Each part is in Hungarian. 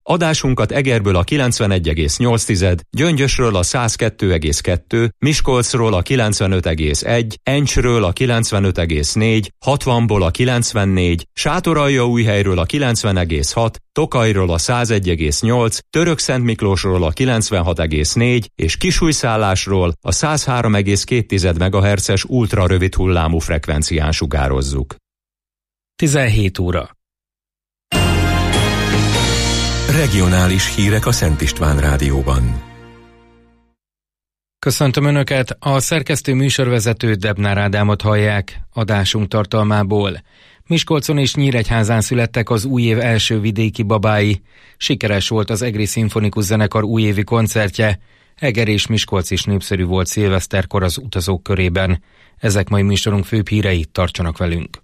Adásunkat Egerből a 91,8, Gyöngyösről a 102,2, Miskolcról a 95,1, Encsről a 95,4, 60-ból a 94, Sátoraljaújhelyről a 90,6, Tokajról a 101,8, Törökszentmiklósról a 96,4 és Kisújszállásról a 103,2 MHz-es ultrarövid hullámú frekvencián sugározzuk. 17 óra. Regionális hírek a Szent István Rádióban. Köszöntöm Önöket, a szerkesztő műsorvezető Debnár Ádámot hallják. Adásunk tartalmából. Miskolcon és Nyíregyházán születtek az új év első vidéki babái. Sikeres volt az Egri Szimfonikus Zenekar újévi koncertje. Eger és Miskolc is népszerű volt szilveszterkor az utazók körében. Ezek mai műsorunk főbb hírei, tartsanak velünk.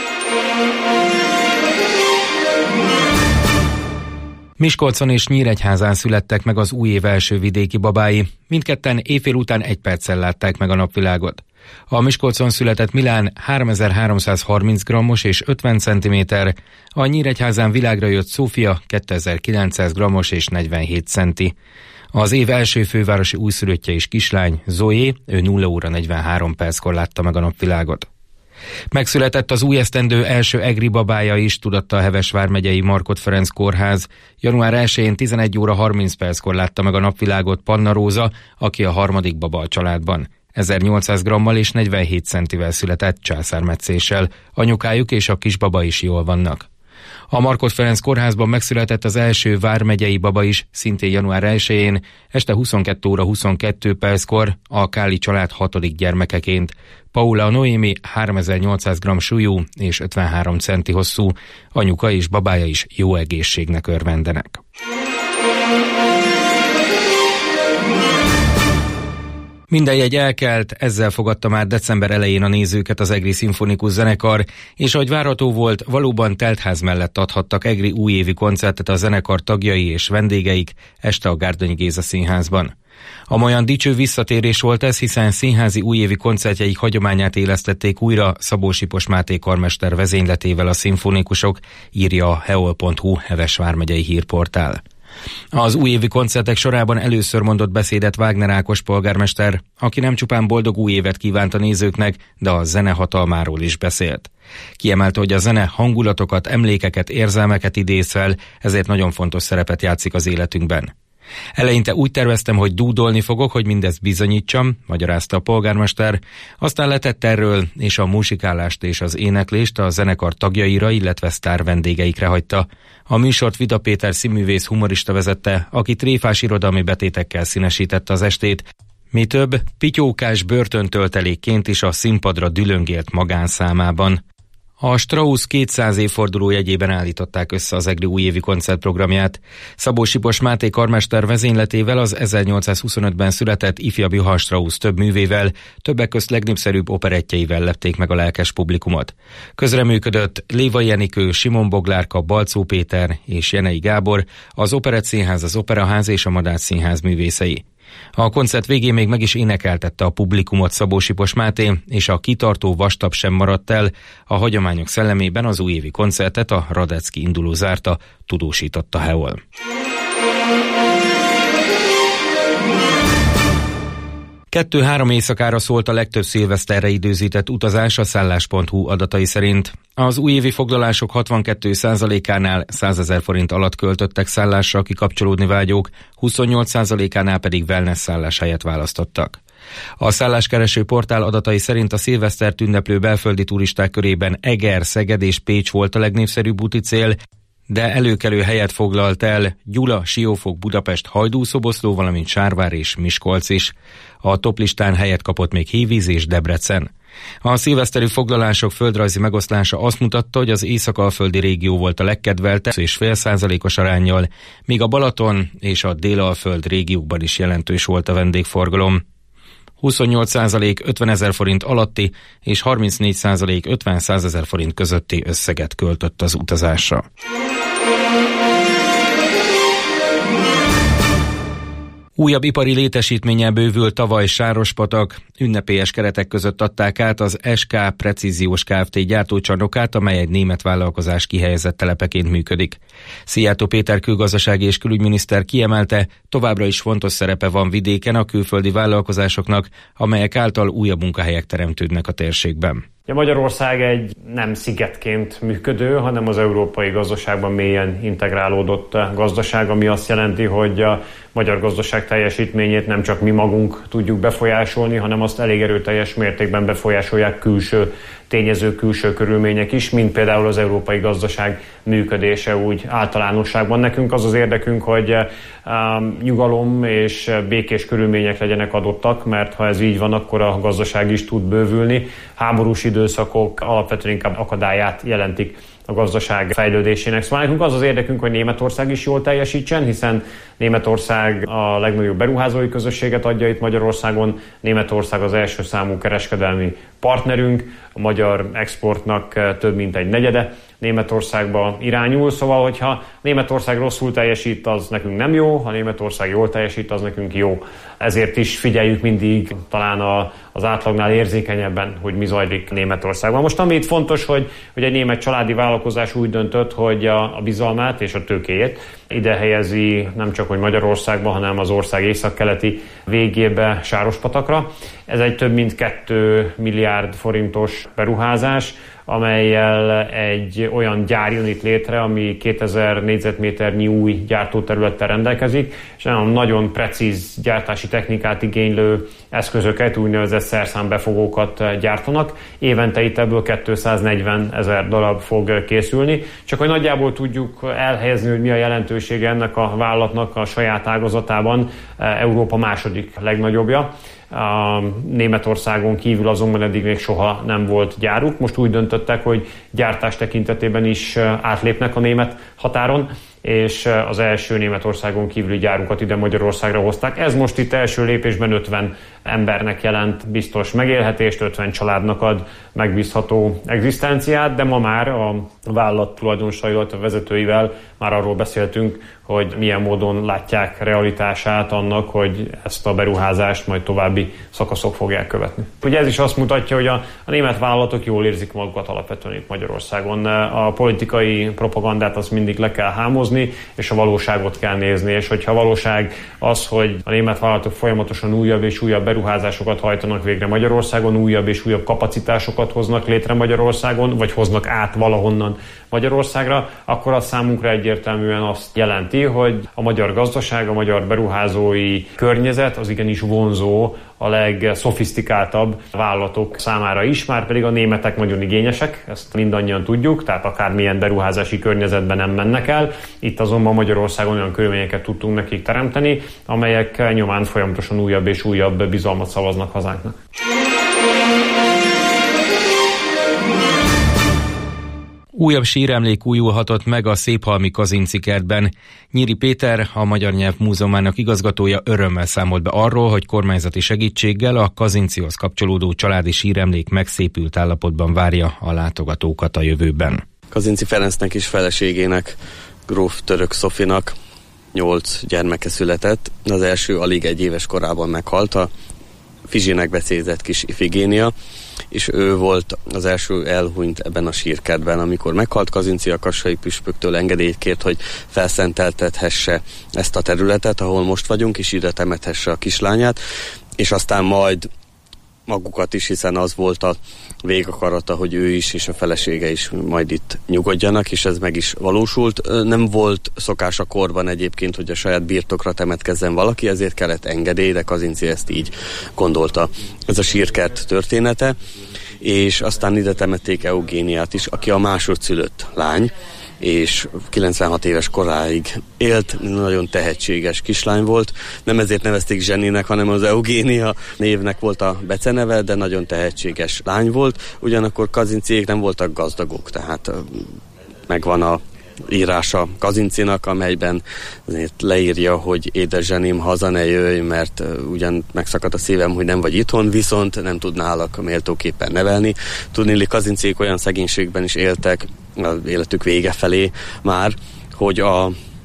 Miskolcon és Nyíregyházán születtek meg az új év első vidéki babái. Mindketten éjfél után 1 perccel látták meg a napvilágot. A Miskolcon született Milán 3330 grammos és 50 cm, a Nyíregyházán világra jött Szófia 2900 grammos és 47 centi. Az év első fővárosi újszülöttje és kislány, Zoé, ő 0 óra 43 perckor látta meg a napvilágot. Megszületett az új esztendő első egri babája is, tudatta a Heves vármegyei Markhot Ferenc kórház. Január 1-én 11 óra 30 perckor látta meg a napvilágot Panna Róza, aki a harmadik baba a családban. 1800 grammal és 47 centivel született császármetszéssel. Anyukájuk és a kisbaba is jól vannak. A Markhot Ferenc kórházban megszületett az első vármegyei baba is, szintén január 1-én, este 22 óra 22 perckor a Káli család 6. gyermekeként. Paula Noémi 3800 g súlyú és 53 centi hosszú, anyuka és babája is jó egészségnek örvendenek. Minden jegy elkelt, ezzel fogadta már december elején a nézőket az Egri Szimfonikus Zenekar, és ahogy várható volt, valóban teltház mellett adhattak egri újévi koncertet a zenekar tagjai és vendégeik este a Gárdonyi Géza Színházban. Amolyan dicső visszatérés volt ez, hiszen színházi újévi koncertjeik hagyományát élesztették újra Szabó Sipos Máté karmester vezényletével a szimfonikusok, írja a heol.hu Heves vármegyei hírportál. Az újévi koncertek sorában először mondott beszédet Wagner Ákos polgármester, aki nem csupán boldog új évet kívánt a nézőknek, de a zene hatalmáról is beszélt. Kiemelte, hogy a zene hangulatokat, emlékeket, érzelmeket idéz fel, ezért nagyon fontos szerepet játszik az életünkben. Eleinte úgy terveztem, hogy dúdolni fogok, hogy mindezt bizonyítsam, magyarázta a polgármester, aztán letett erről, és a muzsikálást és az éneklést a zenekar tagjaira, illetve sztár vendégeikre hagyta. A műsort Vida Péter színművész humorista vezette, aki tréfás irodalmi betétekkel színesítette az estét, mi több, pityókás börtöntöltelékként is a színpadra dülöngélt magánszámában. A Strauss 200 évforduló jegyében állították össze az egri újévi koncertprogramját. Szabó Sipos Máté karmester vezényletével az 1825-ben született ifjabb Johann Strauss több művével, többek közt legnépszerűbb operettjeivel lepték meg a lelkes publikumot. Közreműködött Lévai Enikő, Simon Boglárka, Balczó Péter és Jenei Gábor, az Operettszínház, az Operaház és a Madách Színház művészei. A koncert végén még meg is énekeltette a publikumot Szabó Sipos Máté, és a kitartó vastap sem maradt el. A hagyományok szellemében az újévi koncertet a Radecki induló zárta, tudósította Heol. Kettő-három éjszakára szólt a legtöbb szilveszterre időzített utazás a szállás.hu adatai szerint. Az újévi foglalások 62%-ánál 100 000 forint alatt költöttek szállásra kikapcsolódni vágyók, 28%-ánál pedig wellness szállás helyet választottak. A szálláskereső portál adatai szerint a szilvesztert ünneplő belföldi turisták körében Eger, Szeged és Pécs volt a legnépszerűbb úti cél, de előkelő helyet foglalt el Gyula, Siófok, Budapest, Hajdú-Szoboszló, valamint Sárvár és Miskolc is. A toplistán helyet kapott még Hévíz és Debrecen. A szilveszteri foglalások földrajzi megoszlása azt mutatta, hogy az észak-alföldi régió volt a legkedveltebb 2,5%-os aránnyal, míg a Balaton és a Dél-alföld régiókban is jelentős volt a vendégforgalom. 28% 50 000 forint alatti és 34% 50-100 000 forint közötti összeget költött az utazásra. Újabb ipari létesítménnyel bővült tavaly Sárospatak, ünnepélyes keretek között adták át az SK Precíziós Kft. Gyártócsarnokát, amely egy német vállalkozás kihelyezett telepeként működik. Szijjártó Péter külgazdasági és külügyminiszter kiemelte, továbbra is fontos szerepe van vidéken a külföldi vállalkozásoknak, amelyek által újabb munkahelyek teremtődnek a térségben. Magyarország egy nem szigetként működő, hanem az európai gazdaságban mélyen integrálódott gazdaság, ami azt jelenti, hogy a magyar gazdaság teljesítményét nem csak mi magunk tudjuk befolyásolni, hanem azt elég erőteljes mértékben befolyásolják külső tényezők, külső körülmények is, mint például az európai gazdaság működése úgy általánosságban. Nekünk az az érdekünk, hogy nyugalom és békés körülmények legyenek adottak, mert ha ez így van, akkor a gazdaság is tud bővülni. Háborús időszakok alapvetően inkább akadályát jelentik a gazdaság fejlődésének. Szóval nekünk az az érdekünk, hogy Németország is jól teljesítsen, hiszen Németország a legnagyobb beruházói közösséget adja itt Magyarországon. Németország az első számú kereskedelmi partnerünk, a magyar exportnak több mint egy negyede Németországba irányul, szóval hogyha Németország rosszul teljesít, az nekünk nem jó, ha Németország jól teljesít, az nekünk jó. Ezért is figyeljük mindig talán az átlagnál érzékenyebben, hogy mi zajlik Németországban. Most ami itt fontos, hogy egy német családi vállalkozás úgy döntött, hogy a bizalmát és a tőkéjét ide helyezi nem csak hogy Magyarországba, hanem az ország északkeleti végébe, Sárospatakra. Ez egy több mint 2 milliárd forintos beruházás, amellyel egy olyan gyár jön itt létre, ami 2000 négyzetméternyi új gyártóterülettel rendelkezik, és nagyon precíz gyártási technikát igénylő eszközöket, úgynevezett szerszámbefogókat gyártanak. Évente itt ebből 240 000 darab fog készülni. Csak hogy nagyjából tudjuk elhelyezni, hogy mi a jelentősége ennek a vállalatnak a saját ágazatában, Európa második legnagyobbja. Németországon kívül azonban eddig még soha nem volt gyáruk. Most úgy döntöttek, hogy gyártás tekintetében is átlépnek a német határon, és az első Németországon kívüli gyárukat ide Magyarországra hozták. Ez most itt első lépésben 50 embernek jelent biztos megélhetést, 50 családnak ad megbízható egzisztenciát, de ma már a vállalat tulajdonosaival, a vezetőivel már arról beszéltünk, hogy milyen módon látják realitását annak, hogy ezt a beruházást majd további szakaszok fogják követni. Ugye ez is azt mutatja, hogy a német vállalatok jól érzik magukat alapvetően itt Magyarországon. A politikai propagandát azt mindig le kell hámozni, és a valóságot kell nézni, és hogyha a valóság az, hogy a német vállalatok folyamatosan újabb és újabb beruházásokat hajtanak végre Magyarországon, újabb és újabb kapacitásokat hoznak létre Magyarországon, vagy hoznak át valahonnan Magyarországra, akkor az számunkra egyértelműen azt jelenti, hogy a magyar gazdaság, a magyar beruházói környezet az igenis vonzó a legszofisztikáltabb vállalatok számára is, már pedig a németek nagyon igényesek, ezt mindannyian tudjuk, tehát akármilyen beruházási környezetben nem mennek el. Itt azonban Magyarországon olyan körülményeket tudtunk nekik teremteni, amelyek nyomán folyamatosan újabb és újabb bizalmat szavaznak hazánknak. Újabb síremlék újulhatott meg a Széphalmi Kazinczy kertben. Nyíri Péter, a Magyar Nyelv Múzeumának igazgatója örömmel számolt be arról, hogy kormányzati segítséggel a Kazinczyhoz kapcsolódó családi síremlék megszépült állapotban várja a látogatókat a jövőben. Kazinczy Ferencnek és feleségének, gróf Török Szofinak 8 gyermeke született. Az első alig 1 éves korában meghalt, a Fizsinek becézett kis Ifigénia, és ő volt az első elhunyt ebben a sírkertben. Amikor meghalt, Kazinczy a kassai püspöktől engedélyt kért, hogy felszenteltethesse ezt a területet, ahol most vagyunk, és ide temethesse a kislányát, és aztán majd magukat is, hiszen az volt a végakarata, hogy ő is és a felesége is majd itt nyugodjanak, és ez meg is valósult. Nem volt szokás a korban egyébként, hogy a saját birtokra temetkezzen valaki, ezért kellett engedély, de Kazinczy ezt így gondolta. Ez a sírkert története, és aztán ide temették Eugéniát is, aki a másodszülött lány, és 96 éves koráig élt, nagyon tehetséges kislány volt. Nem ezért nevezték Zseninek, hanem az Eugénia névnek volt a beceneve, de nagyon tehetséges lány volt. Ugyanakkor Kazinczyék nem voltak gazdagok, tehát megvan a írása Kazinczynak, amelyben azért leírja, hogy édes Zsenim, haza ne jöjj, mert ugyan megszakadt a szívem, hogy nem vagy itthon, viszont nem tudnálak méltóképpen nevelni. Tudniillik, Kazinczyék olyan szegénységben is éltek az életük vége felé már, hogy a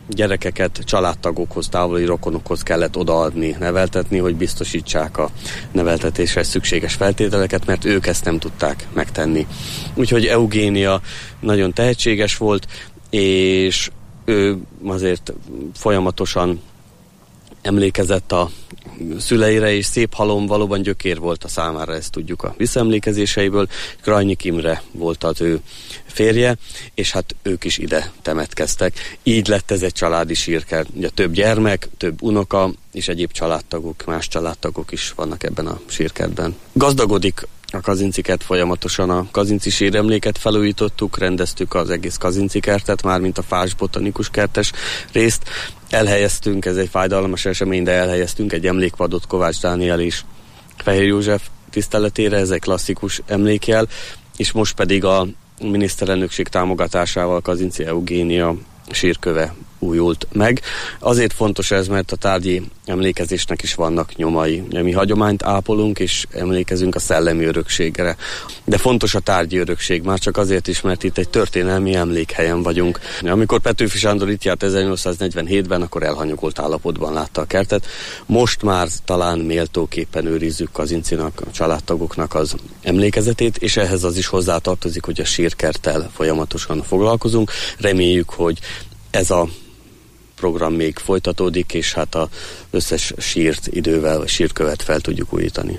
gyerekeket családtagokhoz, távoli rokonokhoz kellett odaadni, neveltetni, hogy biztosítsák a neveltetéshez szükséges feltételeket, mert ők ezt nem tudták megtenni. Úgyhogy Eugénia nagyon tehetséges volt, és ő azért folyamatosan emlékezett a szüleire, és Szép halom valóban gyökér volt a számára, ezt tudjuk a visszaemlékezéseiből. Krajnyik Imre volt az ő férje, és hát ők is ide temetkeztek. Így lett ez egy családi sírkert. Ugye több gyermek, több unoka, és egyéb családtagok, más családtagok is vannak ebben a sírkertben. Gazdagodik a Kazinci-kert folyamatosan, a Kazinci síremléket felújítottuk, rendeztük az egész Kazinci-kertet, mármint a fás botanikus kertes részt. Elhelyeztünk, ez egy fájdalmas esemény, de elhelyeztünk egy emlékvadot Kovács Dániel és Fehér József tiszteletére, ez egy klasszikus emlékjel, és most pedig a miniszterelnökség támogatásával Kazinci Eugénia sírköve újult meg. Azért fontos ez, mert a tárgyi emlékezésnek is vannak nyomai. Mi hagyományt ápolunk, és emlékezünk a szellemi örökségre. De fontos a tárgyi örökség, már csak azért is, mert itt egy történelmi emlékhelyen vagyunk. Amikor Petőfi Sándor itt járt 1847-ben, akkor elhanyagolt állapotban látta a kertet. Most már talán méltóképpen őrizzük Kazincinak, a családtagoknak az emlékezetét, és ehhez az is hozzátartozik, hogy a sírkerttel folyamatosan foglalkozunk. Reméljük, hogy ez a program még folytatódik, és hát az összes sírt idővel, vagy sírkövet fel tudjuk újítani.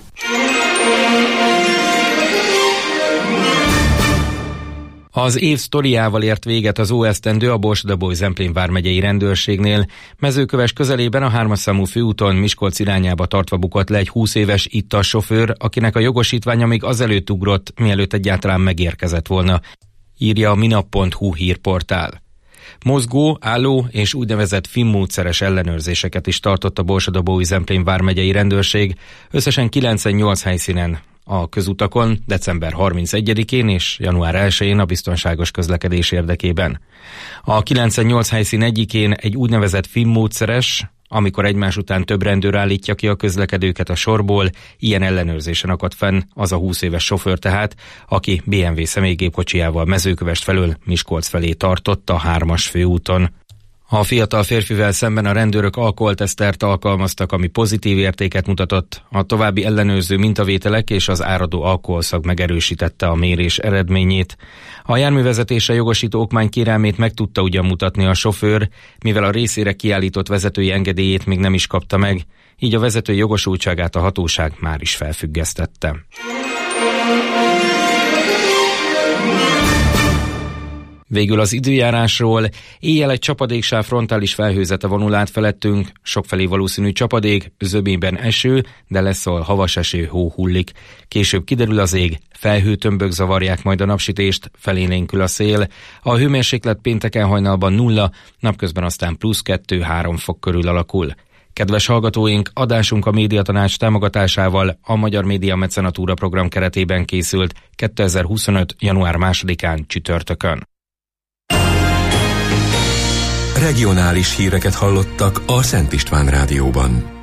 Az év sztoriával ért véget az óesztendő a Borsod-Abaúj-Zemplén vármegyei rendőrségnél. Mezőköves közelében a 3-as számú főúton Miskolc irányába tartva bukott le egy 20 éves ittas sofőr, akinek a jogosítványa még azelőtt ugrott, mielőtt egyáltalán megérkezett volna, írja a minap.hu hírportál. Mozgó, álló és úgynevezett fimmódszeres ellenőrzéseket is tartott a Borsod-Abaúj-Zemplén vármegyei rendőrség, összesen 98 helyszínen a közutakon december 31-én és január 1-én a biztonságos közlekedés érdekében. A 98 helyszín egyikén egy úgynevezett fimmódszeres, amikor egymás után több rendőr állítja ki a közlekedőket a sorból, ilyen ellenőrzésen akadt fenn az a 20 éves sofőr tehát, aki BMW személygépkocsijával Mezőkövesd felől Miskolc felé tartott a 3-as főúton. A fiatal férfivel szemben a rendőrök alkoholtesztert alkalmaztak, ami pozitív értéket mutatott. A további ellenőrző mintavételek és az áradó alkoholszag megerősítette a mérés eredményét. A járművezetésre jogosító okmány kérelmét meg tudta ugyan mutatni a sofőr, mivel a részére kiállított vezetői engedélyét még nem is kapta meg, így a vezető jogosultságát a hatóság már is felfüggesztette. Végül az időjárásról. Éjjel egy csapadéksáv frontális felhőzete vonul át felettünk, sokfelé valószínű csapadék, zömében eső, de lesz, ahol havas eső, hó hullik. Később kiderül az ég, felhőtömbök zavarják majd a napsütést, felélénkül a szél. A hőmérséklet pénteken hajnalban 0, napközben aztán +2-3 fok körül alakul. Kedves hallgatóink, adásunk a Médiatanács támogatásával a Magyar Média Mecenatúra program keretében készült 2025. január 2-án csütörtökön. Regionális híreket hallottak a Szent István Rádióban.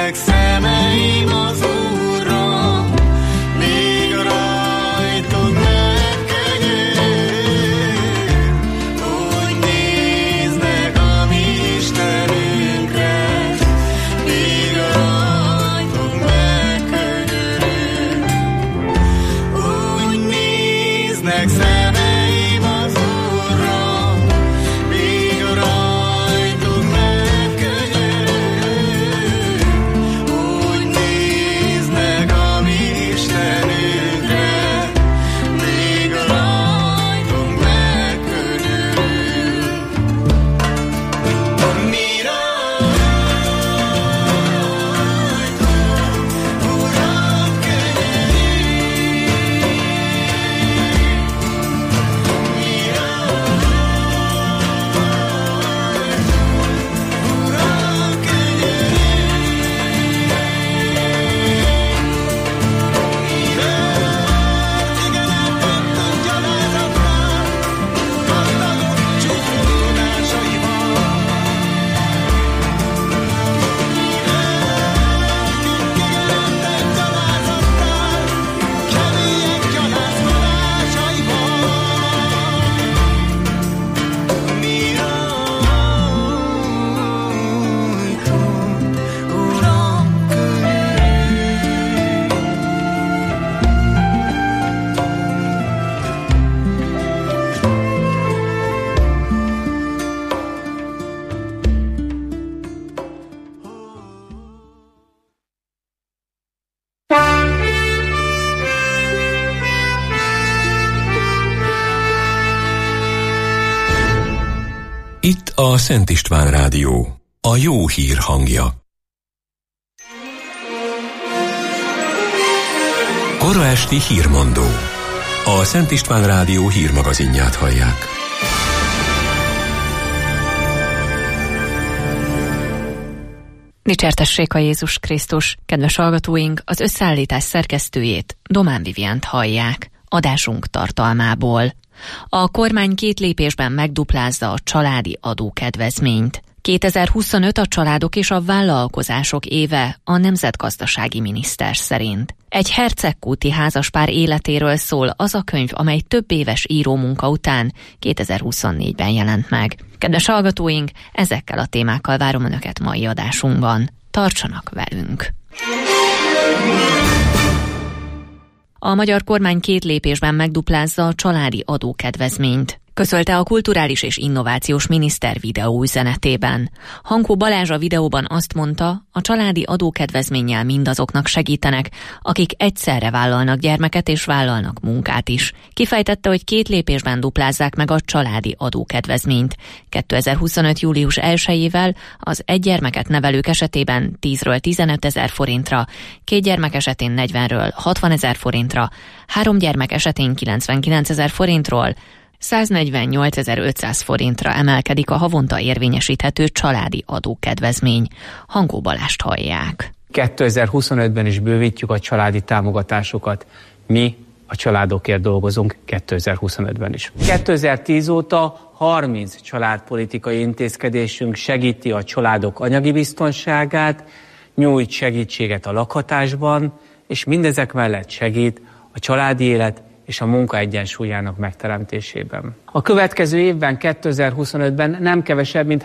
Néznek szemeim az Úrra, még rajtunk megkönyörül. Úgy néznek a mi Istenünkre, még rajtunk megkönyörül. Úgy néznek szemeim az Úrra, még rajtunk megkönyörül. Úgy néznek a mi Istenünkre, még rajtunk megkönyörül. Mi rajtunk, Uram, könyörülj. Mi rajtunk, Uram, Itt a Szent István Rádió, a jó hír hangja. Kora esti hírmondó. A Szent István Rádió hírmagazinját hallják. Dicsértessék a Jézus Krisztus! Kedves hallgatóink, az összeállítás szerkesztőjét, Domán Viviant hallják. Adásunk tartalmából. A kormány 2 lépésben megduplázza a családi adókedvezményt. 2025 a családok és a vállalkozások éve a nemzetgazdasági miniszter szerint. Egy hercegkúti házaspár életéről szól az a könyv, amely több éves írómunka után 2024-ben jelent meg. Kedves hallgatóink, ezekkel a témákkal várom Önöket mai adásunkban. Tartsanak velünk! A magyar kormány 2 lépésben megduplázza a családi adókedvezményt, közölte a kulturális és innovációs miniszter videóüzenetében. Hankó Balázs a videóban azt mondta, a családi adókedvezménnyel mindazoknak segítenek, akik egyszerre vállalnak gyermeket és vállalnak munkát is. Kifejtette, hogy 2 lépésben duplázzák meg a családi adókedvezményt. 2025. július 1-ével az 1 gyermeket nevelők esetében 10-ről 15 000 forintra, 2 gyermek esetén 40-ről 60 000 forintra, 3 gyermek esetén 99 000 forintról, 148 500 forintra emelkedik a havonta érvényesíthető családi adókedvezmény. Hankó Balást hallják. 2025-ben is bővítjük a családi támogatásokat. Mi a családokért dolgozunk 2025-ben is. 2010 óta 30 családpolitikai intézkedésünk segíti a családok anyagi biztonságát, nyújt segítséget a lakhatásban, és mindezek mellett segít a családi élet és a munka egyensúlyának megteremtésében. A következő évben, 2025-ben nem kevesebb, mint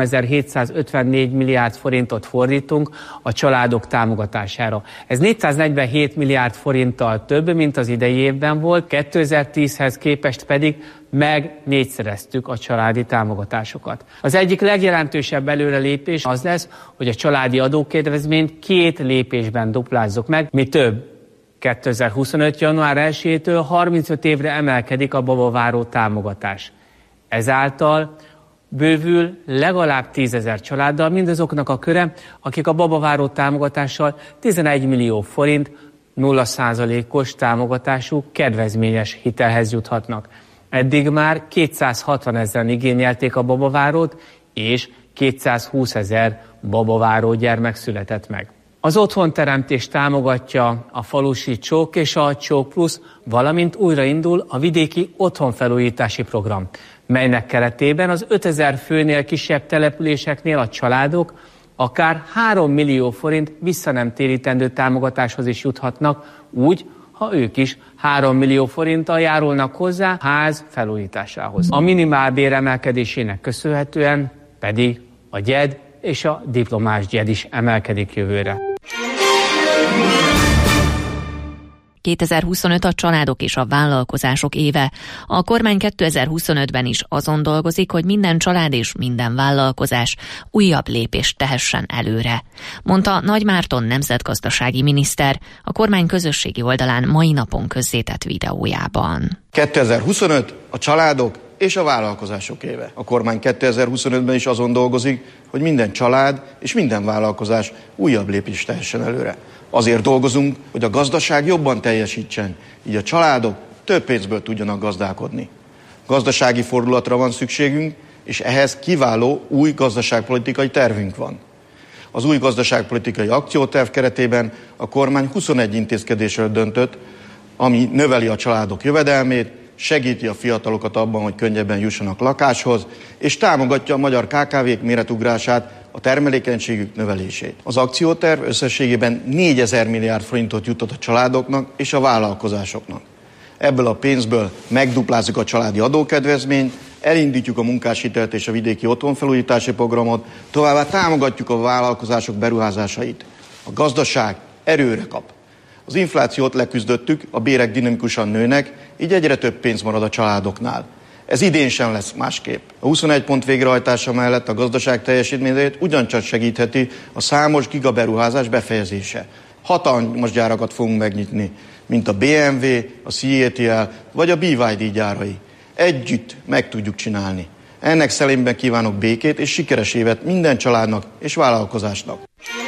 3754 milliárd forintot fordítunk a családok támogatására. Ez 447 milliárd forinttal több, mint az idei évben volt, 2010-hez képest pedig meg 4-szereztük a családi támogatásokat. Az egyik legjelentősebb előrelépés az lesz, hogy a családi adókedvezményt 2 lépésben duplázzuk meg, mi több. 2025. január 1-től 35 évre emelkedik a babaváró támogatás. Ezáltal bővül legalább 10 000 családdal mindazoknak a köre, akik a babaváró támogatással 11 millió forint 0%-os támogatású kedvezményes hitelhez juthatnak. Eddig már 260 000-en igényelték a babavárót, és 220 000 babaváró gyermek született meg. Az otthonteremtést támogatja a falusi Csók és a Csók Plusz, valamint újraindul a vidéki otthonfelújítási program, melynek keretében az 5000 főnél kisebb településeknél a családok akár 3 millió forint vissza nem térítendő támogatáshoz is juthatnak, úgy, ha ők is 3 millió forinttal járulnak hozzá ház felújításához. A minimálbér emelkedésének köszönhetően pedig a gyed és a diplomás gyed is emelkedik jövőre. 2025 a családok és a vállalkozások éve. A kormány 2025-ben is azon dolgozik, hogy minden család és minden vállalkozás újabb lépést tehessen előre, mondta Nagy Márton nemzetgazdasági miniszter a kormány közösségi oldalán mai napon közzétett videójában. 2025 a családok és a vállalkozások éve. A kormány 2025-ben is azon dolgozik, hogy minden család és minden vállalkozás újabb lépést tehessen előre. Azért dolgozunk, hogy a gazdaság jobban teljesítsen, így a családok több pénzből tudjanak gazdálkodni. Gazdasági fordulatra van szükségünk, és ehhez kiváló új gazdaságpolitikai tervünk van. Az új gazdaságpolitikai akcióterv keretében a kormány 21 intézkedésről döntött, ami növeli a családok jövedelmét, segíti a fiatalokat abban, hogy könnyebben jussanak lakáshoz, és támogatja a magyar KKV-k méretugrását, a termelékenységük növelését. Az akcióterv összességében 4000 milliárd forintot juttat a családoknak és a vállalkozásoknak. Ebből a pénzből megduplázzuk a családi adókedvezményt, elindítjuk a munkáshitelt és a vidéki otthonfelújítási programot, továbbá támogatjuk a vállalkozások beruházásait. A gazdaság erőre kap. Az inflációt leküzdöttük, a bérek dinamikusan nőnek, így egyre több pénz marad a családoknál. Ez idén sem lesz másképp. A 21 pont végrehajtása mellett a gazdaság teljesítményét ugyancsak segítheti a számos gigaberuházás befejezése. Hatalmas gyárakat fogunk megnyitni, mint a BMW, a CATL vagy a BYD gyárai. Együtt meg tudjuk csinálni. Ennek szellemben kívánok békét és sikeres évet minden családnak és vállalkozásnak.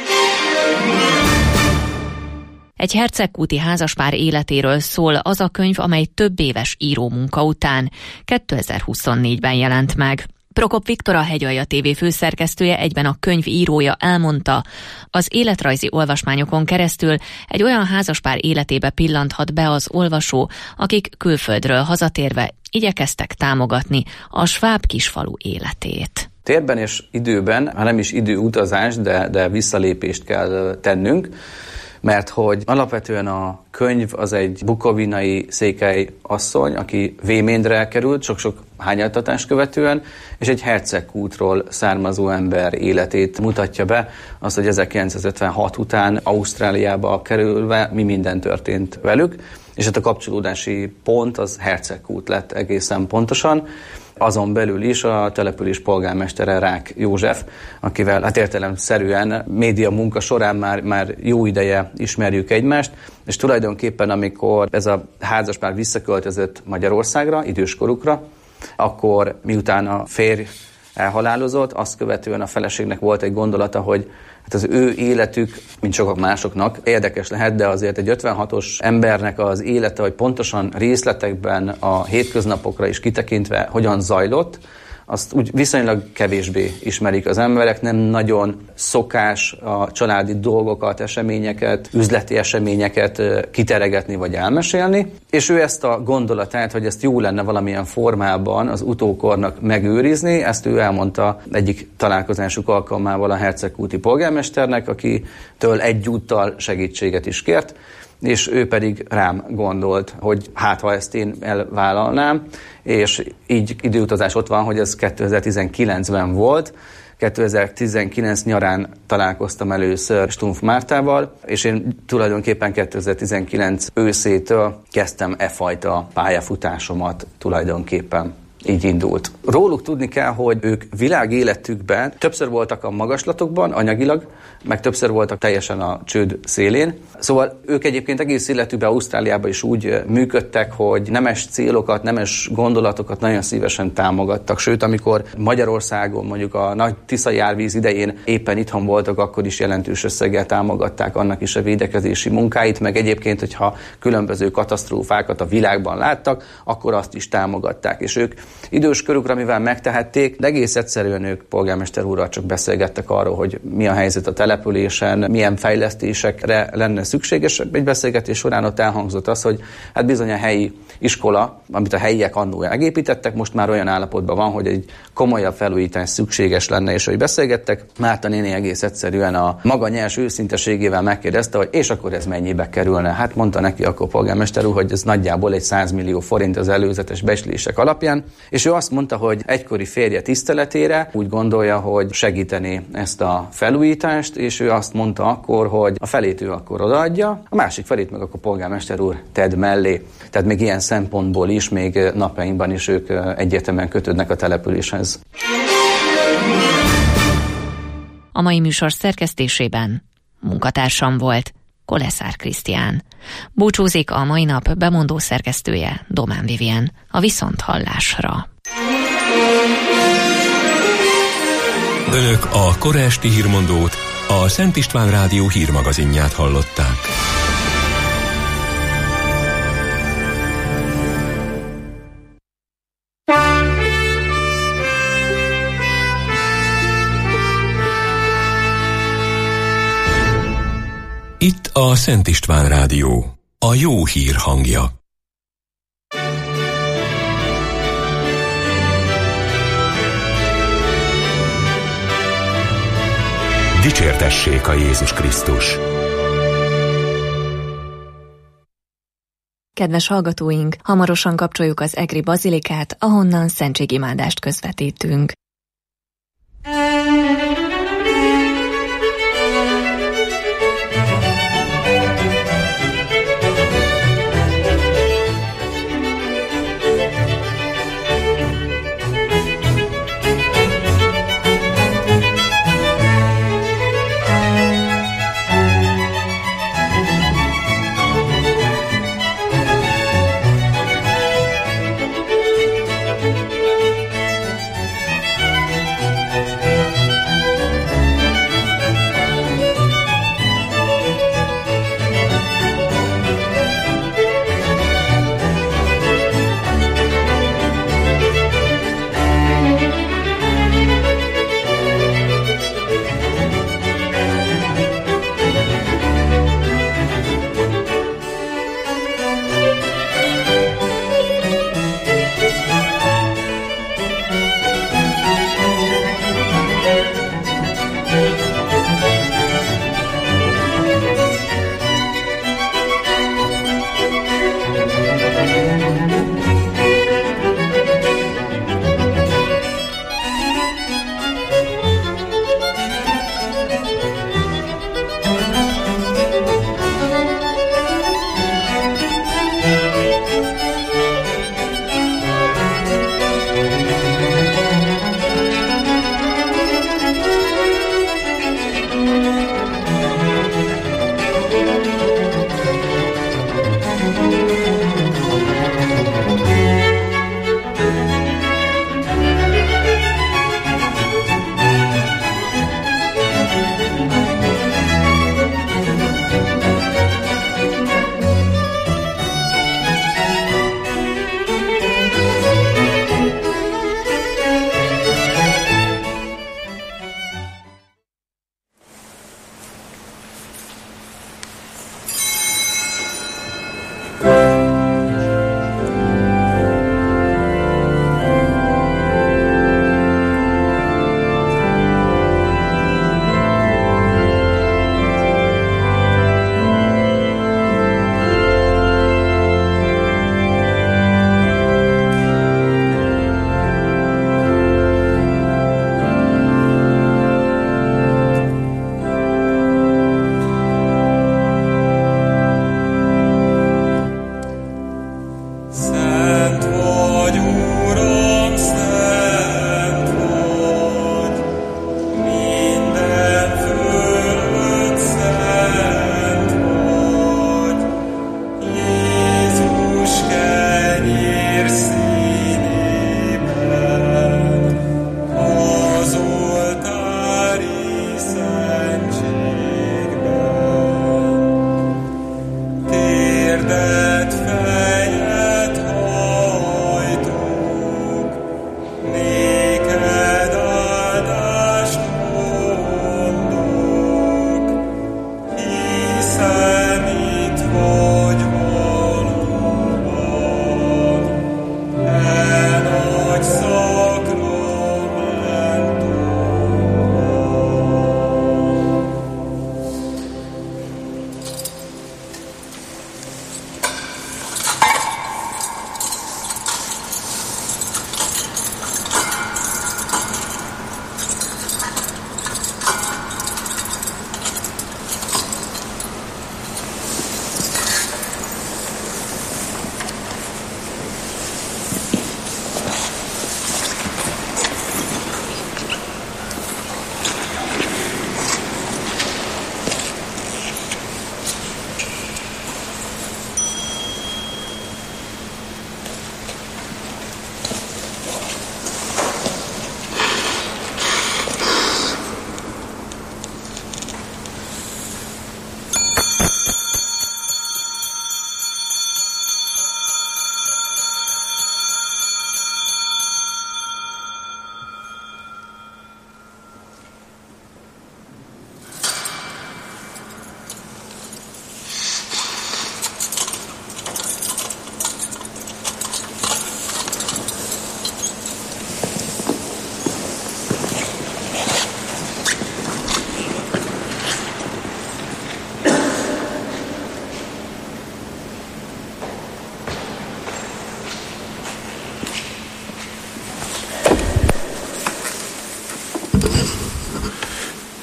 Egy hercegkúti házaspár életéről szól az a könyv, amely több éves írómunka után 2024-ben jelent meg. Prokop Viktor, a Hegyalja TV főszerkesztője, egyben a könyv írója elmondta, az életrajzi olvasmányokon keresztül egy olyan házaspár életébe pillanthat be az olvasó, akik külföldről hazatérve igyekeztek támogatni a sváb kisfalu életét. Térben és időben, ha nem is időutazás, de visszalépést kell tennünk, mert hogy alapvetően a könyv az egy bukovinai székely asszony, aki Véméndre került, sok-sok hányaltatást követően, és egy hercegkútról származó ember életét mutatja be, azt, hogy 1956 után Ausztráliába kerülve mi minden történt velük, és hát a kapcsolódási pont az Hercegkút lett egészen pontosan. Azon belül is a település polgármestere Rák József, akivel hát értelemszerűen média munka során már jó ideje ismerjük egymást, és tulajdonképpen amikor ez a házaspár visszaköltözött Magyarországra, időskorukra, akkor miután a férj elhalálozott, azt követően a feleségnek volt egy gondolata, hogy hát az ő életük, mint sokak másoknak érdekes lehet, de azért egy 56-os embernek az élete, hogy pontosan részletekben a hétköznapokra is kitekintve hogyan zajlott, azt úgy viszonylag kevésbé ismerik az emberek, nem nagyon szokás a családi dolgokat, eseményeket, üzleti eseményeket kiteregetni vagy elmesélni, és ő ezt a gondolatát, hogy ezt jó lenne valamilyen formában az utókornak megőrizni, ezt ő elmondta egyik találkozásuk alkalmával a hercegkúti polgármesternek, akitől egyúttal segítséget is kért, és ő pedig rám gondolt, hogy hát ha ezt én elvállalnám, és így időutazás ott van, hogy ez 2019-ben volt, 2019 nyarán találkoztam először Stumpf Mártával, és én tulajdonképpen 2019 őszétől kezdtem e fajta pályafutásomat tulajdonképpen. Így indult. Róluk tudni kell, hogy ők világéletükben többször voltak a magaslatokban, anyagilag, meg többször voltak teljesen a csőd szélén. Szóval ők egyébként egész életükben Ausztráliában is úgy működtek, hogy nemes célokat, nemes gondolatokat nagyon szívesen támogattak. Sőt, amikor Magyarországon mondjuk a nagy Tiszai árvíz idején éppen itthon voltak, akkor is jelentős összeggel támogatták annak is a védekezési munkáit, meg egyébként, hogyha különböző katasztrófákat a világban láttak, akkor azt is támogatták. És ők idős körükre, amivel megtehették, de egész egyszerűen ők polgármester úrral csak beszélgettek arról, hogy mi a helyzet a településen, milyen fejlesztésekre lenne szükséges. Egy beszélgetés során ott elhangzott az, hogy hát bizony a helyi iskola, amit a helyiek annól megépítettek, most már olyan állapotban van, hogy egy komolyabb felújítás szükséges lenne, és hogy beszélgettek, Márta néni egész egyszerűen a maga nyers őszinteségével megkérdezte, hogy és akkor ez mennyibe kerülne. Hát mondta neki akkor polgármester úr, hogy ez nagyjából egy 100 millió forint az előzetes becslések alapján, és ő azt mondta, hogy egykori férje tiszteletére úgy gondolja, hogy segíteni ezt a felújítást, és ő azt mondta akkor, hogy a felét ő akkor odaadja, a másik felét meg akkor polgármester úr tedd mellé. Tehát még ilyen szempontból is, még napjainkban is ők egyértelműen kötődnek a településhez. A mai műsor szerkesztésében munkatársam volt Koleszár Krisztián. Búcsúzik a mai nap bemondó szerkesztője, Domán Vivien. A viszonthallásra. Önök a kora esti hírmondót, a Szent István Rádió hírmagazinját hallották. Itt a Szent István Rádió, a jó hír hangja. Dicsértessék a Jézus Krisztus! Kedves hallgatóink, hamarosan kapcsoljuk az egri bazilikát, ahonnan szentségimádást közvetítünk.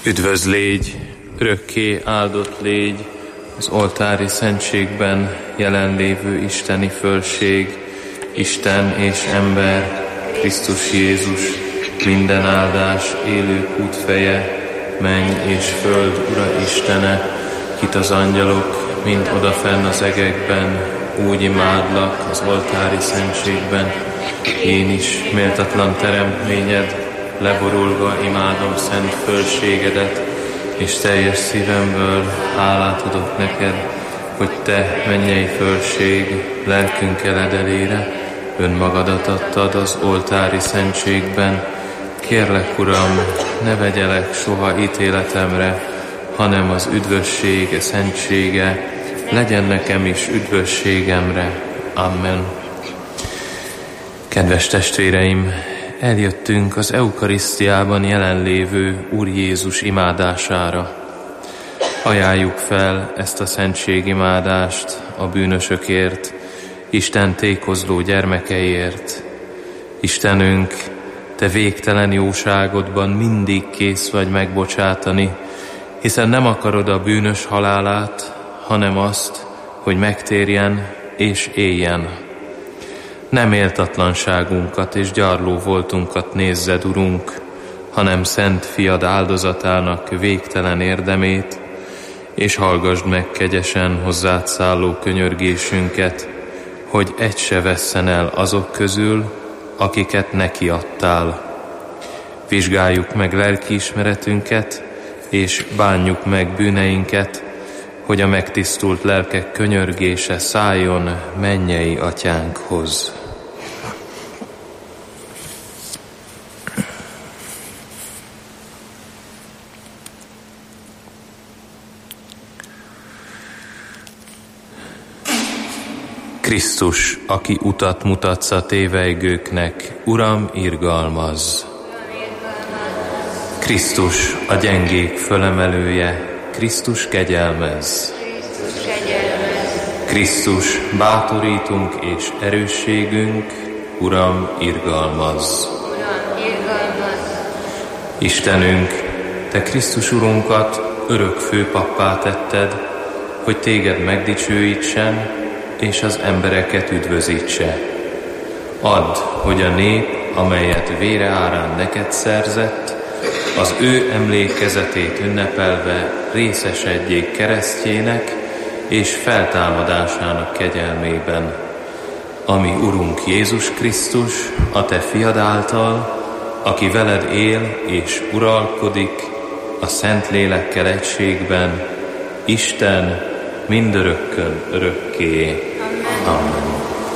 Üdvözl légy, örökké áldott légy, az oltári szentségben jelenlévő isteni fölség, Isten és ember, Krisztus Jézus, minden áldás élő útfeje, menny és föld Ura Istene, kit az angyalok, mind odafenn az egekben, úgy imádlak az oltári szentségben. Én is méltatlan teremtményed, leborulva imádom szent fölségedet, és teljes szívemből hálát adok neked, hogy te, mennyei fölség, lelkünk eledelére önmagadat adtad az oltári szentségben. Kérlek, Uram, ne vegyelek soha ítéletemre, hanem az üdvössége, szentsége legyen nekem is üdvösségemre. Amen. Kedves testvéreim, eljöttünk az eukarisztiában jelenlévő Úr Jézus imádására. Ajánljuk fel ezt a szentségimádást a bűnösökért, Isten tékozló gyermekeiért. Istenünk, te végtelen jóságodban mindig kész vagy megbocsátani, hiszen nem akarod a bűnös halálát, hanem azt, hogy megtérjen és éljen. Nem méltatlanságunkat és gyarló voltunkat nézzed, Urunk, hanem szent fiad áldozatának végtelen érdemét, és hallgasd meg kegyesen hozzád szálló könyörgésünket, hogy egy se vesszen el azok közül, akiket neki adtál. Vizsgáljuk meg lelkiismeretünket, és bánjuk meg bűneinket, hogy a megtisztult lelkek könyörgése szálljon mennyei atyánkhoz. Krisztus, aki utat mutatsz a tévejgőknek, Uram, irgalmazz! Krisztus, a gyengék fölemelője, Krisztus, kegyelmezz! Krisztus, bátorítunk és erősségünk, Uram, irgalmazz! Istenünk, te Krisztus Urunkat örök főpappá tetted, hogy téged megdicsőítsen, és az embereket üdvözítse. Add, hogy a nép, amelyet vére árán neked szerzett, az ő emlékezetét ünnepelve részesedjék keresztjének és feltámadásának kegyelmében. Ami Urunk Jézus Krisztus, a te fiad által, aki veled él és uralkodik a Szent Lélekkel egységben, Isten mindörökkön örökké. Amen.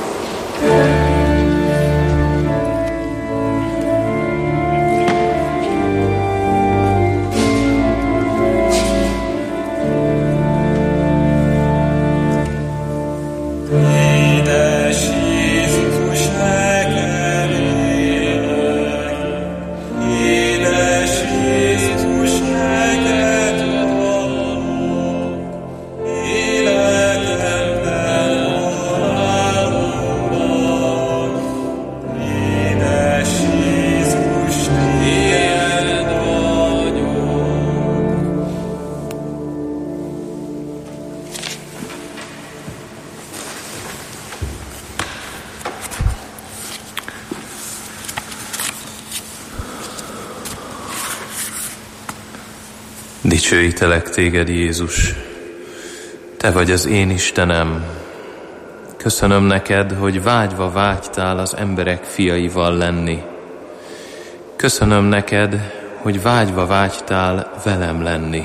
Dicsőítelek téged, Jézus, te vagy az én Istenem. Köszönöm neked, hogy vágyva vágytál az emberek fiaival lenni. Köszönöm neked, hogy vágyva vágytál velem lenni.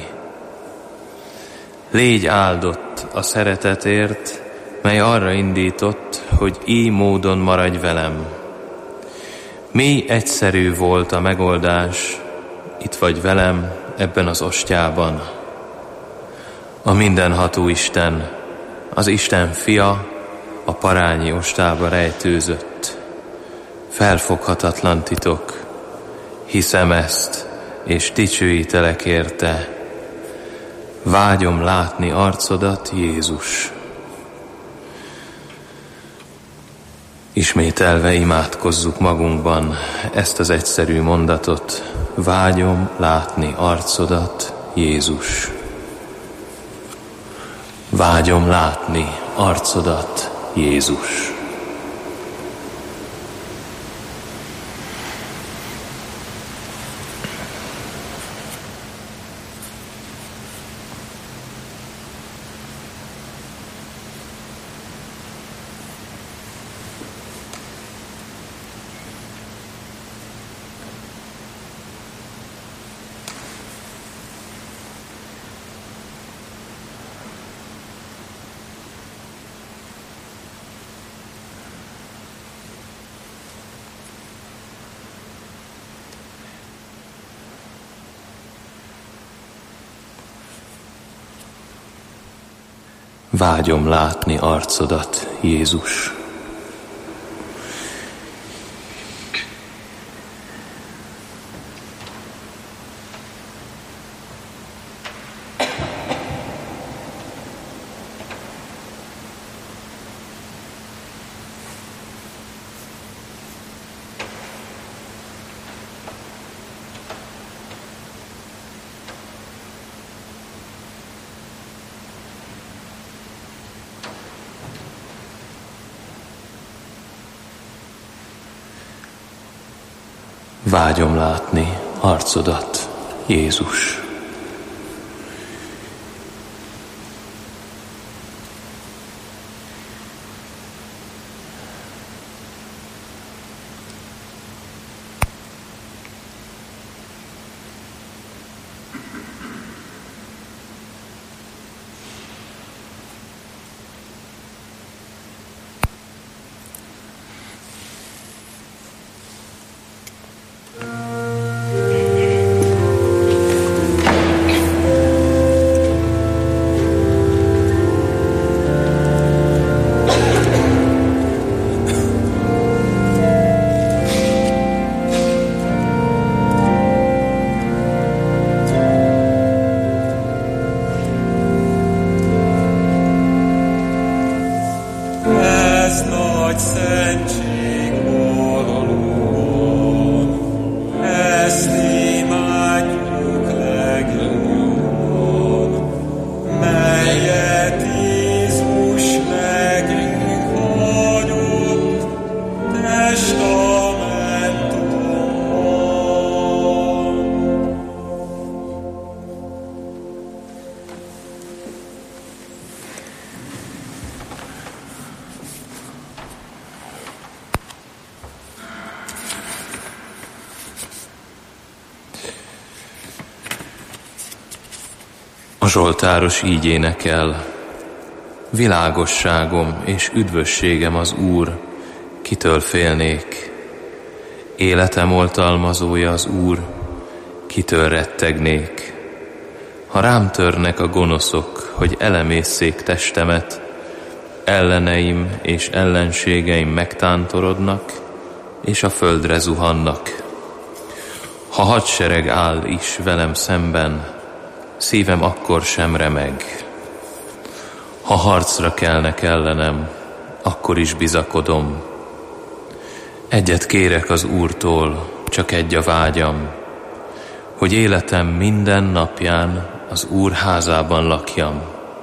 Légy áldott a szeretetért, mely arra indított, hogy így módon maradj velem. Mély egyszerű volt a megoldás, itt vagy velem ebben az ostyában. A mindenható Isten, az Isten fia a parányi ostába rejtőzött. Felfoghatatlan titok, hiszem ezt, és dicsőítelek érte. Vágyom látni arcodat, Jézus. Ismételve imádkozzuk magunkban ezt az egyszerű mondatot. vágyom látni arcodat, Jézus. Vágyom látni arcodat, Jézus. Vágyom látni arcodat, Jézus. Vágyom látni arcodat, Jézus. A zsoltáros így énekel: világosságom és üdvösségem az Úr, kitől félnék? Életem oltalmazója az Úr, kitől rettegnék? Ha rám törnek a gonoszok, hogy elemésszék testemet, elleneim és ellenségeim megtántorodnak, és a földre zuhannak. Ha hadsereg áll is velem szemben, szívem akkor sem remeg. Ha harcra kelnek ellenem, akkor is bizakodom. Egyet kérek az Úrtól, csak egy a vágyam, hogy életem minden napján az Úr házában lakjam,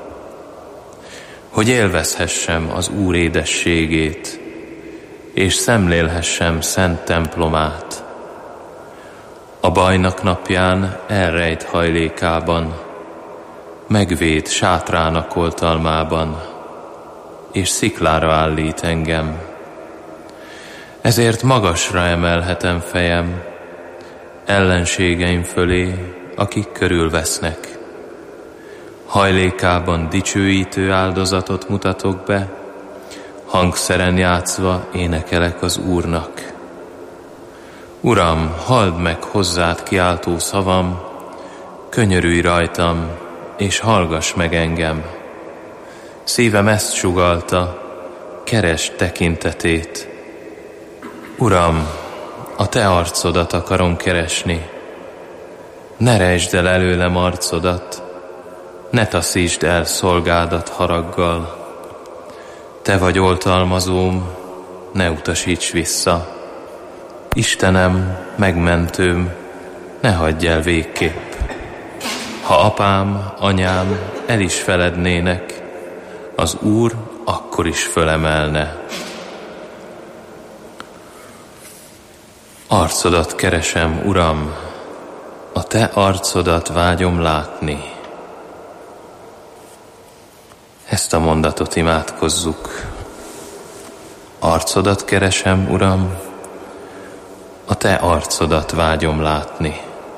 hogy élvezhessem az Úr édességét, és szemlélhessem szent templomát. A bajnak napján elrejt hajlékában, megvéd sátrának oltalmában, és sziklára állít engem. Ezért magasra emelhetem fejem, ellenségeim fölé, akik körülvesznek. Hajlékában dicsőítő áldozatot mutatok be, hangszeren játszva énekelek az Úrnak. Uram, halld meg hozzád kiáltó szavam, könyörülj rajtam, és hallgass meg engem. Szívem ezt sugallta, keresd tekintetét. Uram, a te arcodat akarom keresni. Ne rejtsd el előlem arcodat, ne taszítsd el szolgádat haraggal. Te vagy oltalmazóm, ne utasíts vissza. Istenem, megmentőm, ne hagyj el végképp. Ha apám, anyám el is felednének, az Úr akkor is fölemelne. Arcodat keresem, Uram, a te arcodat vágyom látni. Ezt a mondatot imádkozzuk. Arcodat keresem, Uram, a te arcodat vágyom látni.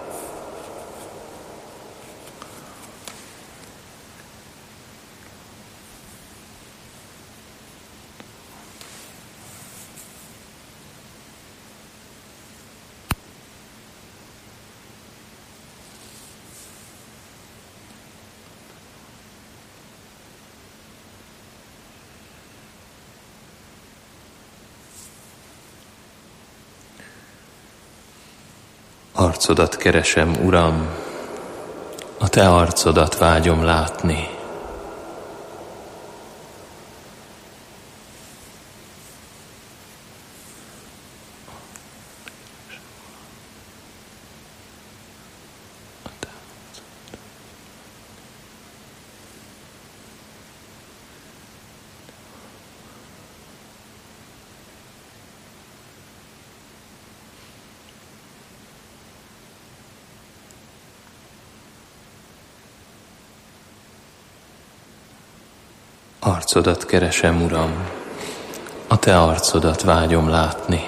Arcodat keresem, Uram, a te arcodat vágyom látni. Arcodat keresem, Uram, a te arcodat vágyom látni.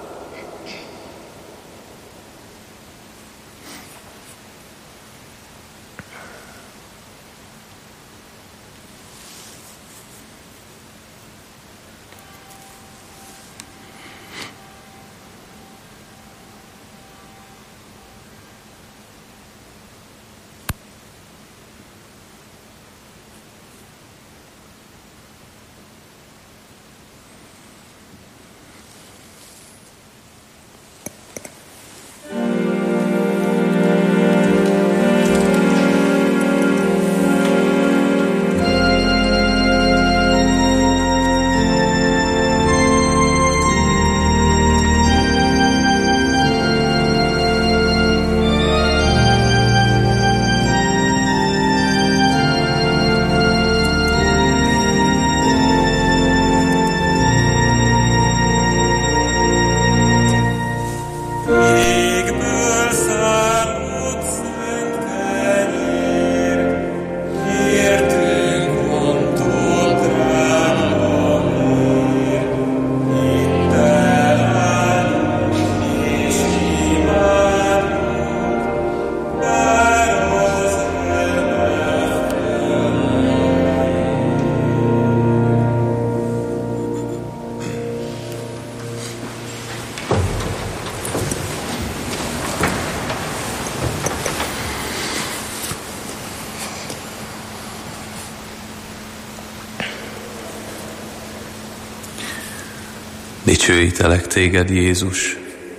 Dicsőítelek téged, Jézus!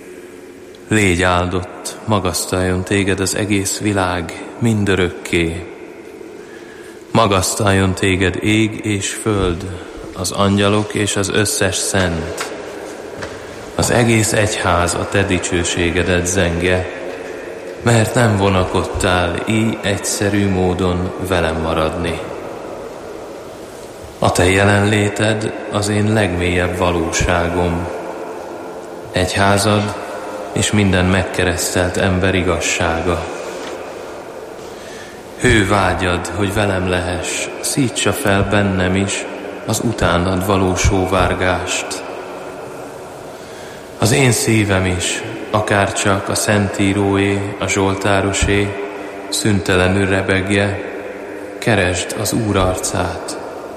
Légy áldott, magasztaljon téged az egész világ mindörökké. Magasztaljon téged ég és föld, az angyalok és az összes szent. Az egész egyház a te dicsőségedet zenge, mert nem vonakodtál így egyszerű módon velem maradni. A te jelenléted az én legmélyebb valóságom. Egyházad és minden megkeresztelt ember igazsága. Hő vágyad, hogy velem lehess, szítsa fel bennem is az utánad való sóvárgást. Az én szívem is, akárcsak a szentíróé, a zsoltárosé, szüntelenül rebegje, keresd az Úr arcát.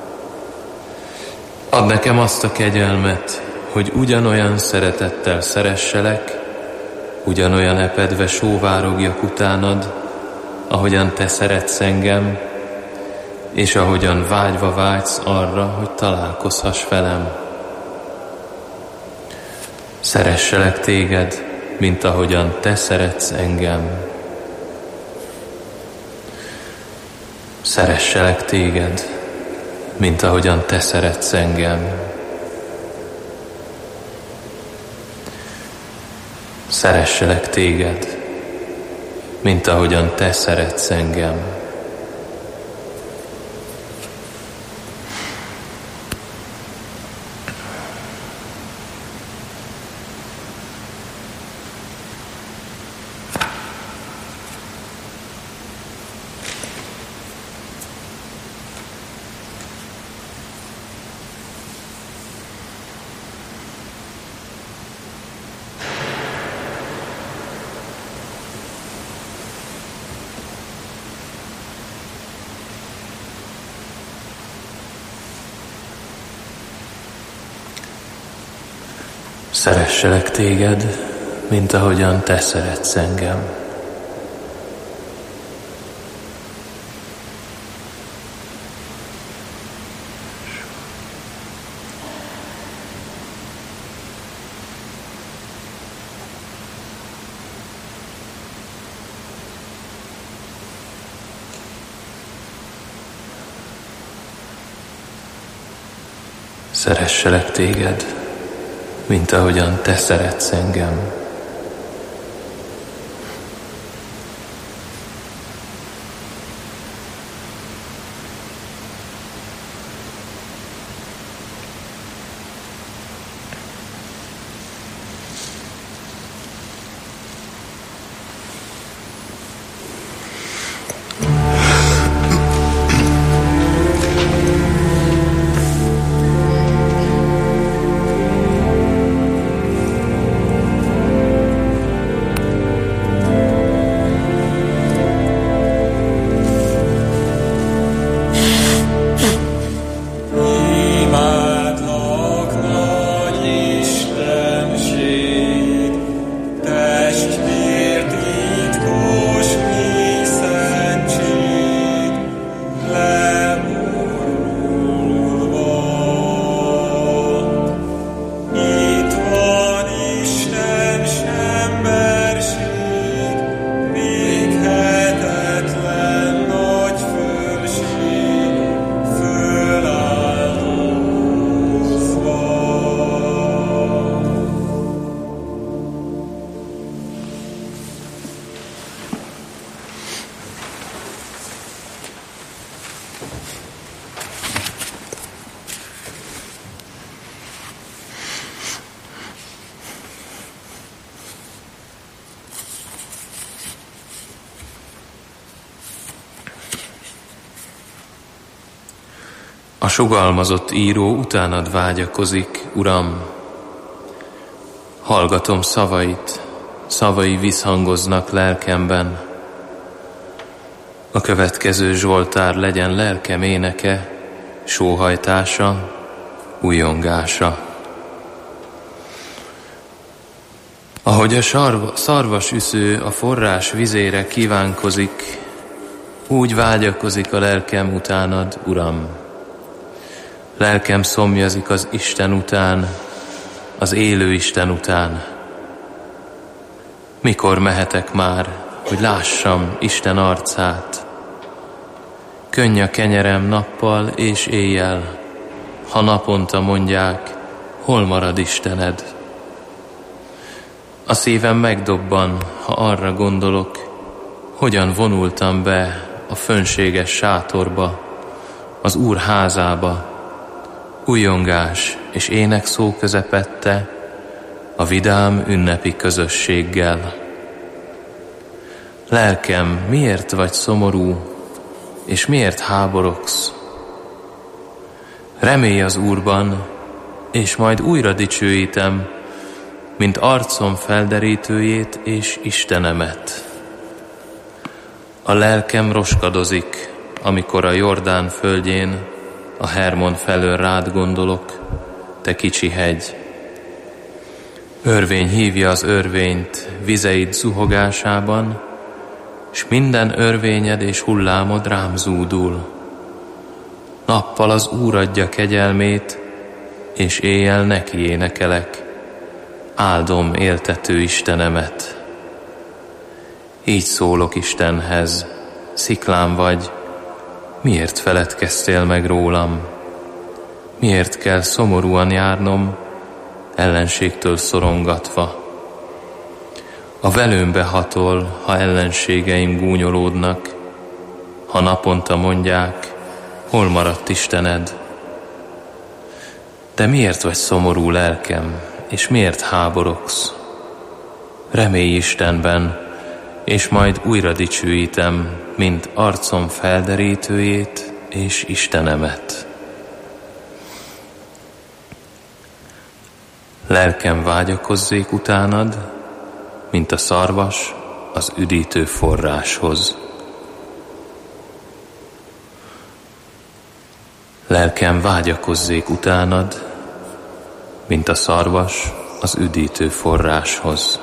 Add nekem azt a kegyelmet, hogy ugyanolyan szeretettel szeresselek, ugyanolyan epedve sóvárogjak utánad, ahogyan te szeretsz engem, és ahogyan vágyva vágysz arra, hogy találkozhass velem. Szeresselek téged, mint ahogyan te szeretsz engem. Szeresselek téged, mint ahogyan te szeretsz engem. Szeresselek téged, mint ahogyan te szeretsz engem. Szeresselek téged, mint ahogyan te szeretsz engem. Szeresselek téged, mint ahogyan te szeretsz engem. A sugalmazott író utánad vágyakozik, Uram. Hallgatom szavait, szavai visszhangoznak lelkemben. A következő zsoltár legyen lelkem éneke, sóhajtása, újongása. Ahogy a szarvas üsző a forrás vizére kívánkozik, úgy vágyakozik a lelkem utánad, Uram. Lelkem szomjazik az Isten után, az élő Isten után. Mikor mehetek már, hogy lássam Isten arcát? Könny a kenyerem nappal és éjjel, ha naponta mondják, hol marad Istened? A szívem megdobban, ha arra gondolok, hogyan vonultam be a fönséges sátorba, az Úr házába, újongás és énekszó közepette, a vidám ünnepi közösséggel. Lelkem, miért vagy szomorú, és miért háborogsz? Remélj az Úrban, és majd újra dicsőítem, mint arcom felderítőjét és Istenemet. A lelkem roskadozik, amikor a Jordán földjén, a Hermon felől rád gondolok, te kicsi hegy. Örvény hívja az örvényt vizeid zuhogásában, s minden örvényed és hullámod rám zúdul. Nappal az Úr adja kegyelmét, és éjjel neki énekelek, áldom éltető Istenemet. Így szólok Istenhez, sziklám vagy, miért feledkeztél meg rólam? Miért kell szomorúan járnom, ellenségtől szorongatva? a velőmbe hatol, ha ellenségeim gúnyolódnak, ha naponta mondják, hol maradt Istened? De miért vagy szomorú, lelkem, és miért háborogsz? Remélj Istenben, és majd újra dicsőítem, mint arcom felderítőjét és Istenemet. Lelkem vágyakozzék utánad, mint a szarvas az üdítő forráshoz. Lelkem vágyakozzék utánad, mint a szarvas az üdítő forráshoz.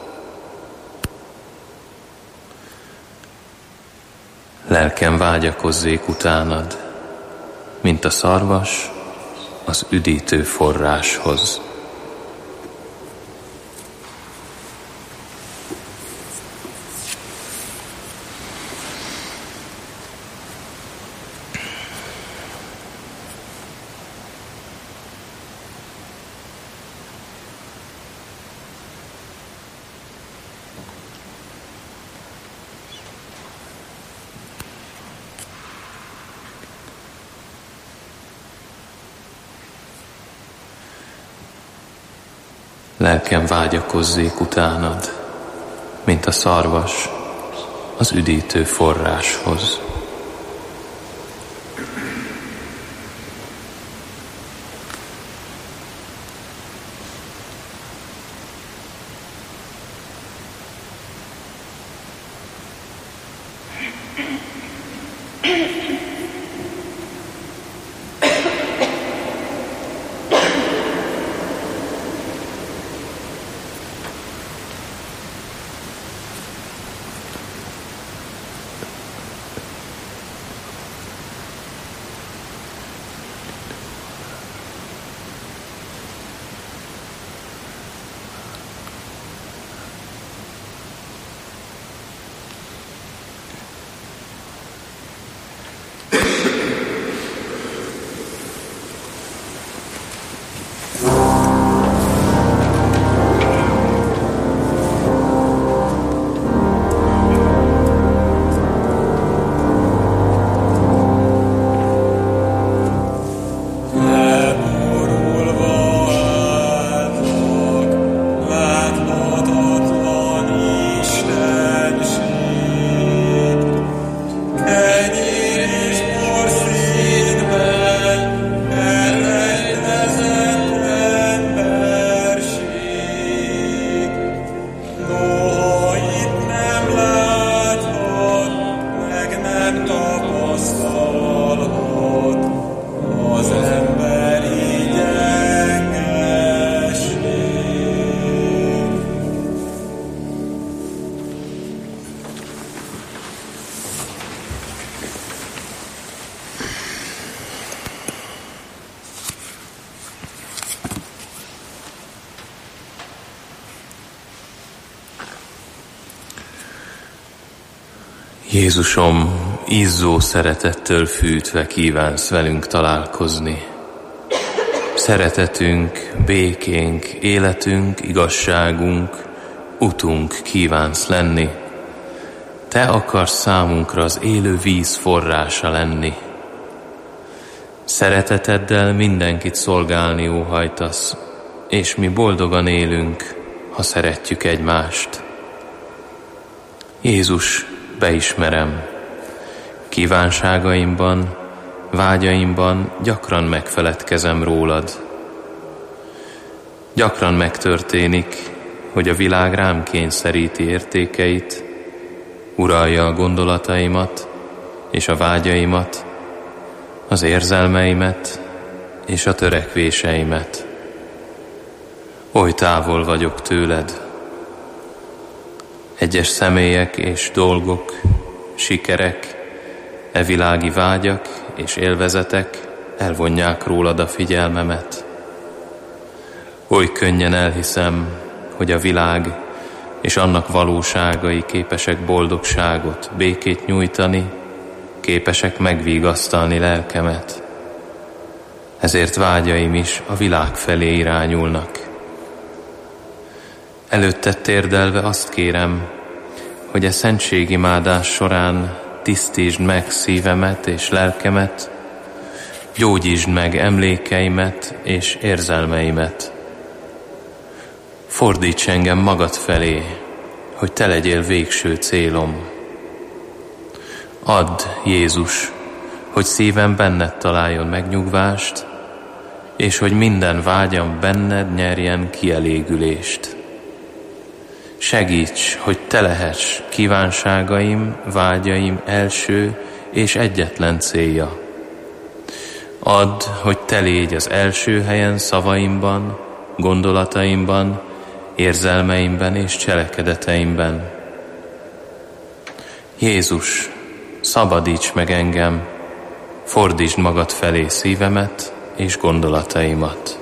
Lelkem vágyakozzék utánad, mint a szarvas az üdítő forráshoz. Lelkem vágyakozzék utánad, mint a szarvas az üdítő forráshoz. Jézusom, izzó szeretettől fűtve kívánsz velünk találkozni. Szeretetünk, békénk, életünk, igazságunk, utunk kívánsz lenni. Te akarsz számunkra az élő víz forrása lenni. Szereteteddel mindenkit szolgálni óhajtasz, és mi boldogan élünk, ha szeretjük egymást. Jézus, beismerem, kívánságaimban, vágyaimban gyakran megfeledkezem rólad. Gyakran megtörténik, hogy a világ rám kényszeríti értékeit, uralja a gondolataimat és a vágyaimat, az érzelmeimet és a törekvéseimet. Oly távol vagyok tőled. Egyes személyek és dolgok, sikerek, világi vágyak és élvezetek elvonják rólad a figyelmemet. Oly könnyen elhiszem, hogy a világ és annak valóságai képesek boldogságot, békét nyújtani, képesek megvigasztalni lelkemet. Ezért vágyaim is a világ felé irányulnak. Előtted térdelve azt kérem, hogy a szentségimádás során tisztítsd meg szívemet és lelkemet, gyógyítsd meg emlékeimet és érzelmeimet. Fordíts engem magad felé, hogy te legyél végső célom. Add, Jézus, hogy szívem benned találjon megnyugvást, és hogy minden vágyam benned nyerjen kielégülést. Segíts, hogy te lehess kívánságaim, vágyaim első és egyetlen célja. Add, hogy te légy az első helyen szavaimban, gondolataimban, érzelmeimben és cselekedeteimben. Jézus, szabadíts meg engem, fordítsd magad felé szívemet és gondolataimat.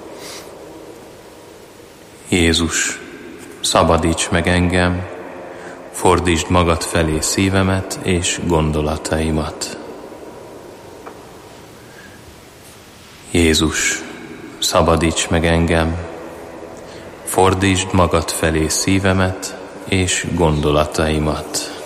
Jézus, szabadíts meg engem, fordítsd magad felé szívemet és gondolataimat. Jézus, szabadíts meg engem, fordítsd magad felé szívemet és gondolataimat.